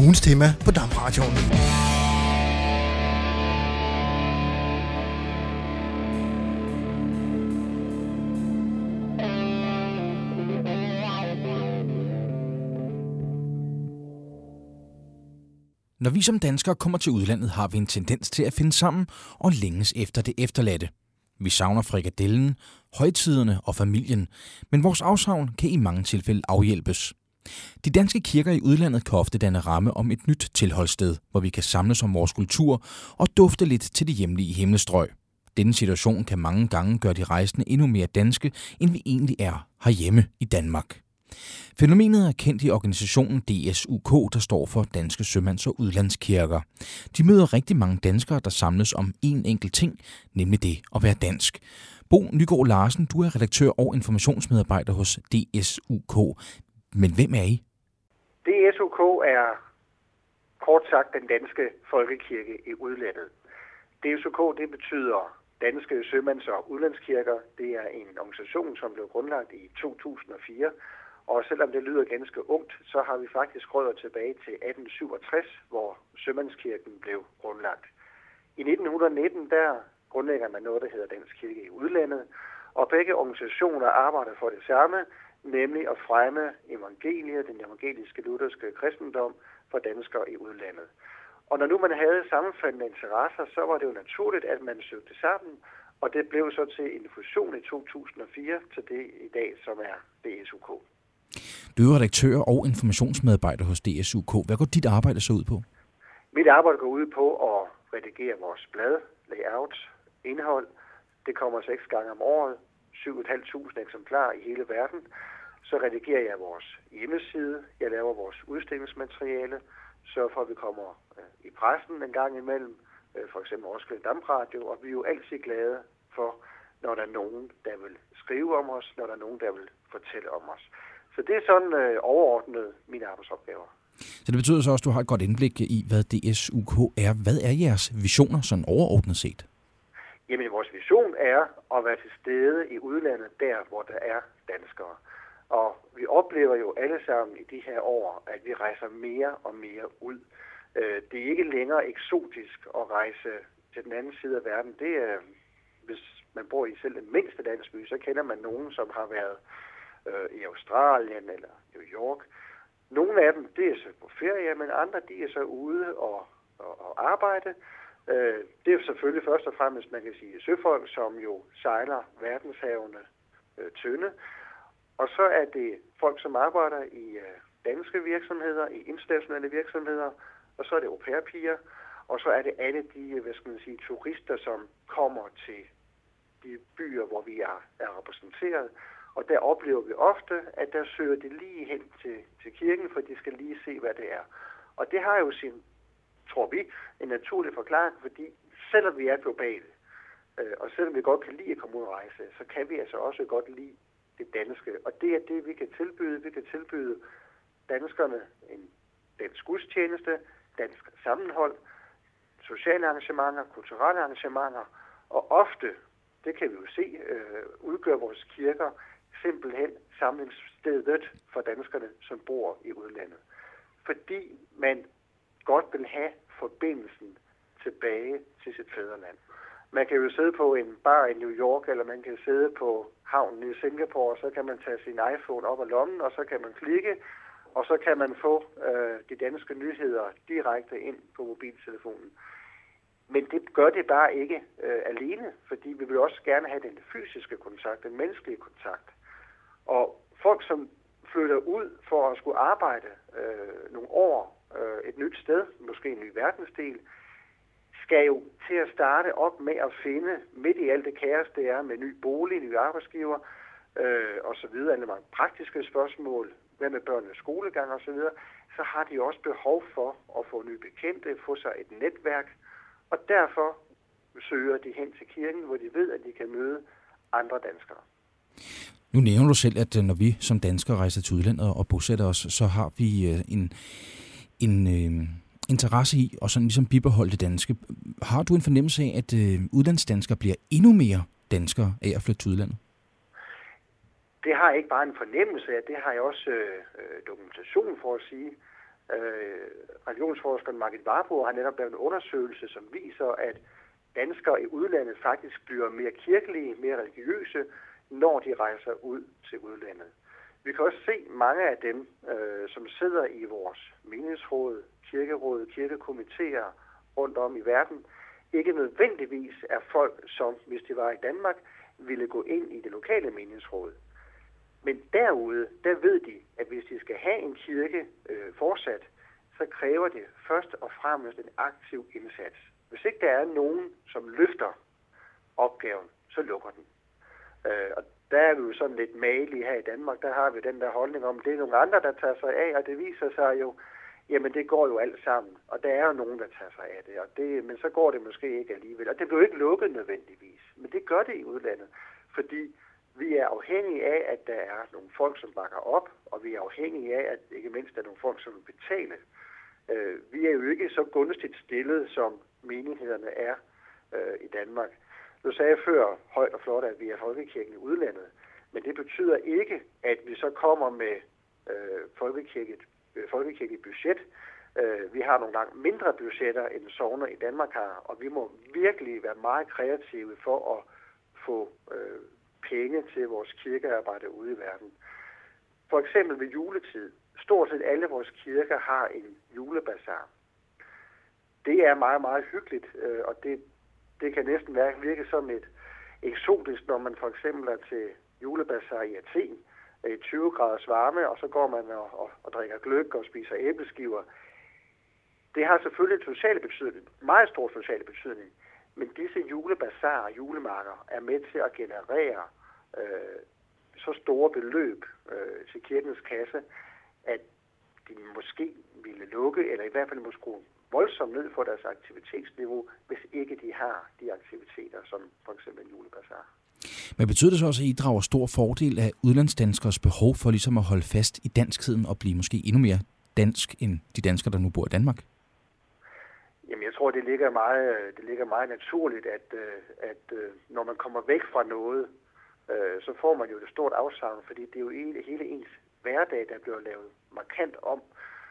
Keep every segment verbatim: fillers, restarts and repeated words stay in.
ugens tema på DAM-radioen. Når vi som danskere kommer til udlandet, har vi en tendens til at finde sammen og længes efter det efterladte. Vi savner frikadellen, højtiderne og familien, men vores afsavn kan i mange tilfælde afhjælpes. De danske kirker i udlandet kan ofte danne ramme om et nyt tilholdssted, hvor vi kan samles om vores kultur og dufte lidt til det hjemlige himmelstrøg. Denne situation kan mange gange gøre de rejsende endnu mere danske, end vi egentlig er herhjemme i Danmark. Fænomenet er kendt i organisationen D S U K, der står for Danske Sømands- og Udlandskirker. De møder rigtig mange danskere, der samles om én enkelt ting, nemlig det at være dansk. Bo Nygaard Larsen, du er redaktør og informationsmedarbejder hos D S U K. Men hvem er I? D S U K er kort sagt den danske folkekirke i udlandet. D S U K, det betyder Danske Sømands- og Udlandskirker. Det er en organisation, som blev grundlagt i to tusind og fire. Og selvom det lyder ganske ungt, så har vi faktisk rødder tilbage til atten syvogtres, hvor Sømandskirken blev grundlagt. I nitten nitten der grundlægger man noget, der hedder Dansk Kirke i udlandet, og begge organisationer arbejder for det samme, nemlig at fremme evangeliet, den evangeliske lutherske kristendom for danskere i udlandet. Og når nu man havde sammenfaldende interesser, så var det jo naturligt, at man søgte sammen, og det blev så til en fusion i to tusind og fire til det i dag, som er D S U K. Du er redaktør og informationsmedarbejder hos D S U K. Hvad går dit arbejde så ud på? Mit arbejde går ud på at redigere vores blad, layout, indhold. Det kommer seks gange om året, syv tusind fem hundrede eksemplarer i hele verden. Så redigerer jeg vores hjemmeside, jeg laver vores udstillingsmateriale, sørger for, at vi kommer øh, i pressen en gang imellem, øh, for eksempel Roskilde DAM-radio, og vi er jo altid glade for, når der er nogen, der vil skrive om os, når der er nogen, der vil fortælle om os. Så det er sådan øh, overordnet mine arbejdsopgaver. Så det betyder så også, at du har et godt indblik i, hvad D S U K er. Hvad er jeres visioner sådan overordnet set? Jamen, vores vision er at være til stede i udlandet, der hvor der er danskere. Og vi oplever jo alle sammen i de her år, at vi rejser mere og mere ud. Det er ikke længere eksotisk at rejse til den anden side af verden. Det er, hvis man bor i selv den mindste landsby, så kender man nogen, som har været i Australien eller New York. Nogle af dem, det er så på ferie, men andre, de er så ude og, og, og arbejde. Det er selvfølgelig først og fremmest, man kan sige, søfolk, som jo sejler verdenshavene øh, tynde. Og så er det folk, som arbejder i øh, danske virksomheder, i internationale virksomheder, og så er det au pair-piger, og så er det alle de, hvad skal man sige, turister, som kommer til de byer, hvor vi er, er repræsenteret. Og der oplever vi ofte, at der søger de lige hen til, til kirken, for de skal lige se, hvad det er. Og det har jo sin, tror vi, en naturlig forklaring, fordi selvom vi er globale, øh, og selvom vi godt kan lide at komme ud og rejse, så kan vi altså også godt lide det danske. Og det er det, vi kan tilbyde. Vi kan tilbyde danskerne en dansk gudstjeneste, dansk sammenhold, sociale arrangementer, kulturelle arrangementer, og ofte, det kan vi jo se, øh, udgør vores kirker simpelthen samlingsstedet for danskerne, som bor i udlandet. Fordi man godt vil have forbindelsen tilbage til sit fædreland. Man kan jo sidde på en bar i New York, eller man kan sidde på havnen i Singapore, og så kan man tage sin iPhone op af lommen, og så kan man klikke, og så kan man få øh, de danske nyheder direkte ind på mobiltelefonen. Men det gør det bare ikke øh, alene, fordi vi vil også gerne have den fysiske kontakt, den menneskelige kontakt. Og folk, som flytter ud for at skulle arbejde øh, nogle år øh, et nyt sted, måske en ny verdensdel, skal jo til at starte op med at finde midt i alt det kaos, det er med ny bolig, nye arbejdsgiver øh, osv., alle mange praktiske spørgsmål, hvad med børnenes skolegang osv., så har de også behov for at få nye bekendte, få sig et netværk, og derfor søger de hen til kirken, hvor de ved, at de kan møde andre danskere. Nu nævner du selv, at når vi som danskere rejser til udlandet og bosætter os, så har vi en, en øh, interesse i at sådan ligesom bibeholde det danske. Har du en fornemmelse af, at øh, udlandsdanskere bliver endnu mere danskere af at flytte til udlandet? Det har jeg ikke bare en fornemmelse af, det har jeg også øh, dokumentation for at sige. Øh, religionsforskeren Margit Warburg har netop lavet en undersøgelse, som viser, at danskere i udlandet faktisk bliver mere kirkelige, mere religiøse, når de rejser ud til udlandet. Vi kan også se mange af dem, øh, som sidder i vores menighedsråd, kirkeråd, kirkekomitéer rundt om i verden, ikke nødvendigvis er folk, som, hvis de var i Danmark, ville gå ind i det lokale menighedsråd. Men derude, der ved de, at hvis de skal have en kirke øh, fortsat, så kræver det først og fremmest en aktiv indsats. Hvis ikke der er nogen, som løfter opgaven, så lukker den. Øh, og der er vi jo sådan lidt malige her i Danmark. Der har vi den der holdning om, at det er nogle andre, der tager sig af, og det viser sig jo, jamen det går jo alt sammen. Og der er jo nogen, der tager sig af det, og det, men så går det måske ikke alligevel. Og det bliver ikke lukket nødvendigvis, men det gør det i udlandet, fordi vi er afhængige af, at der er nogle folk, som bakker op, og vi er afhængige af, at ikke mindst der er nogle folk, som vil betale. Øh, vi er jo ikke så gunstigt stillet, som menighederne er øh, i Danmark. Nu sagde jeg før højt og flot, at vi er folkekirken i udlandet, men det betyder ikke, at vi så kommer med øh, folkekirkeligt, øh, folkekirkeligt budget. Øh, vi har nogle langt mindre budgetter, end sogne i Danmark har, og vi må virkelig være meget kreative for at få øh, penge til vores kirkearbejde ude i verden. For eksempel ved juletid. Stort set alle vores kirker har en julebasar. Det er meget, meget hyggeligt, øh, og det Det kan næsten virke som et eksotisk, når man for eksempel er til julebasar i Athen, i tyve graders varme, og så går man og, og, og drikker gløgg og spiser æbleskiver. Det har selvfølgelig en social betydning, meget stor social betydning, men disse julebasarer og julemarker er med til at generere øh, så store beløb øh, til kirkens kasse, at de måske ville lukke, eller i hvert fald måske voldsomt ned for deres aktivitetsniveau, hvis ikke de har de aktiviteter, som for eksempel en julebasar. Men betyder det så også, at I drager stor fordel af udlandsdanskers behov for ligesom at holde fast i danskheden og blive måske endnu mere dansk end de danskere, der nu bor i Danmark? Jamen, jeg tror, det ligger meget, det ligger meget naturligt, at, at når man kommer væk fra noget, så får man jo et stort afsavn, fordi det er jo hele ens hverdag, der bliver lavet markant om.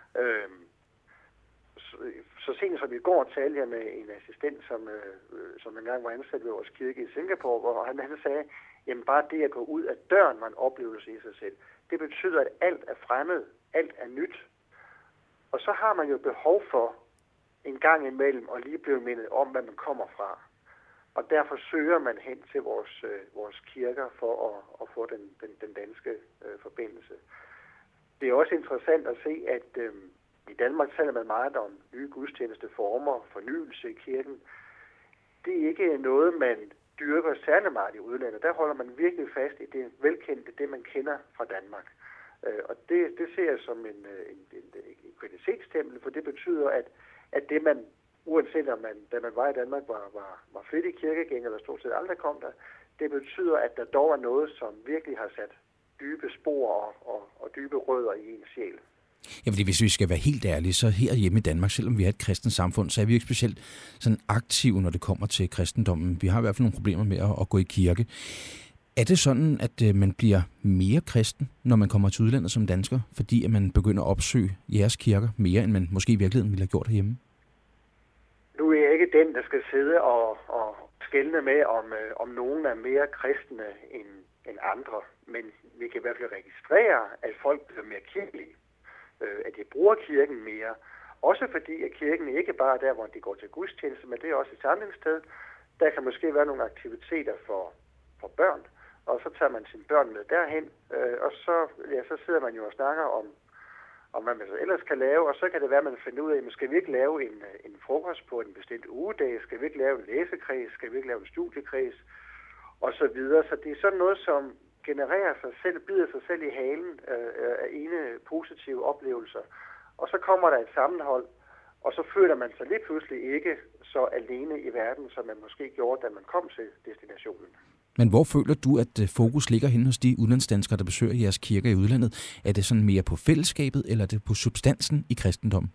Så sent som i går talte jeg med en assistent, som, øh, som engang var ansat ved vores kirke i Singapore, hvor han, han sagde, jamen bare det at gå ud af døren var en oplevelse i sig selv. Det betyder, at alt er fremmed, alt er nyt. Og så har man jo behov for en gang imellem at lige blive mindet om, hvad man kommer fra. Og derfor søger man hen til vores, øh, vores kirker for at, at få den, den, den danske øh, forbindelse. Det er også interessant at se, at øh, i Danmark taler man meget om nye gudstjenesteformer, fornyelse i kirken. Det er ikke noget, man dyrker særlig meget i udlandet. Der holder man virkelig fast i det velkendte, det man kender fra Danmark. Og det, det ser jeg som en, en, en, en kvalitetstempel, for det betyder, at, at det man, uanset om man, da man var i Danmark, var, var, var flittig kirkegænger, eller stort set aldrig kom der, det betyder, at der dog er noget, som virkelig har sat dybe spor og, og, og dybe rødder i ens sjæl. Ja, fordi hvis vi skal være helt ærlige, så her hjemme i Danmark, selvom vi er et kristent samfund, så er vi ikke specielt sådan aktive, når det kommer til kristendommen. Vi har i hvert fald nogle problemer med at, at gå i kirke. Er det sådan, at man bliver mere kristen, når man kommer til udlandet som dansker, fordi at man begynder at opsøge jeres kirker mere, end man måske i virkeligheden ville have gjort herhjemme? Nu er jeg ikke den, der skal sidde og, og skelne med, om, om nogen er mere kristne end, end andre. Men vi kan i hvert fald registrere, at folk bliver mere kirkelige. At de bruger kirken mere. Også fordi, at kirken ikke bare er der, hvor de går til gudstjeneste, men det er også et samlingssted. Der kan måske være nogle aktiviteter for, for børn, og så tager man sine børn med derhen, og så, ja, så sidder man jo og snakker om, om, hvad man så ellers kan lave, og så kan det være, at man finder ud af, at skal vi ikke lave en, en frokost på en bestemt ugedag, skal vi ikke lave en læsekreds, skal vi ikke lave en studiekreds, og så videre. Så det er sådan noget, som genererer sig selv, bider sig selv i halen øh, af ene positive oplevelser. Og så kommer der et sammenhold, og så føler man sig lige pludselig ikke så alene i verden, som man måske gjorde, da man kom til destinationen. Men hvor føler du, at fokus ligger hen hos de udlandsdanskere, der besøger jeres kirker i udlandet? Er det sådan mere på fællesskabet, eller er det på substansen i kristendommen?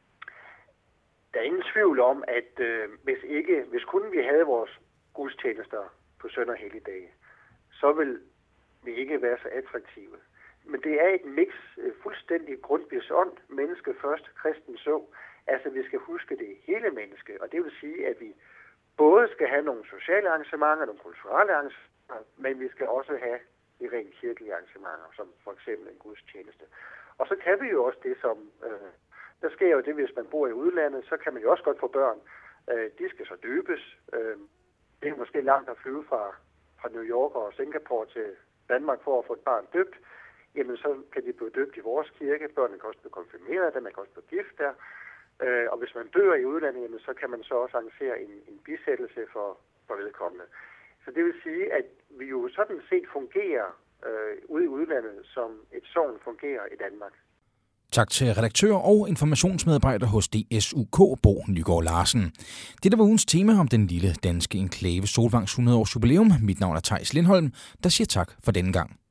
Der er ingen tvivl om, at øh, hvis, ikke, hvis kun vi havde vores gudstjenester på søndag og helligdage, så vil vi ikke være så attraktive. men det er et mix fuldstændig Grundtvigs ånd, menneske først, kristen så. Altså, vi skal huske det hele menneske, og det vil sige, at vi både skal have nogle sociale arrangementer, nogle kulturelle arrangementer, men vi skal også have de rent kirkelige arrangementer, som for eksempel en gudstjeneste. Og så kan vi jo også det, som... Øh, der sker jo det, hvis man bor i udlandet, så kan man jo også godt få børn. Øh, de skal så døbes. Øh, det er måske langt at flyve fra, fra New York og Singapore til Danmark for at få et barn døbt. Jamen, så kan de blive døbt i vores kirke. Børnene kan også blive konfirmeret, dem kan også blive gift der. Øh, og hvis man dør i udlandet, jamen, så kan man så også arrangere en, en bisættelse for, for vedkommende. Så det vil sige, at vi jo sådan set fungerer øh, ude i udlandet, som et sogn fungerer i Danmark. Tak til redaktør og informationsmedarbejder hos D S U K, Bo Nygaard Larsen. Det var ugens tema om den lille danske enklave Solvangs hundrede års jubilæum. Mit navn er Theis Lindholm, der siger tak for denne gang.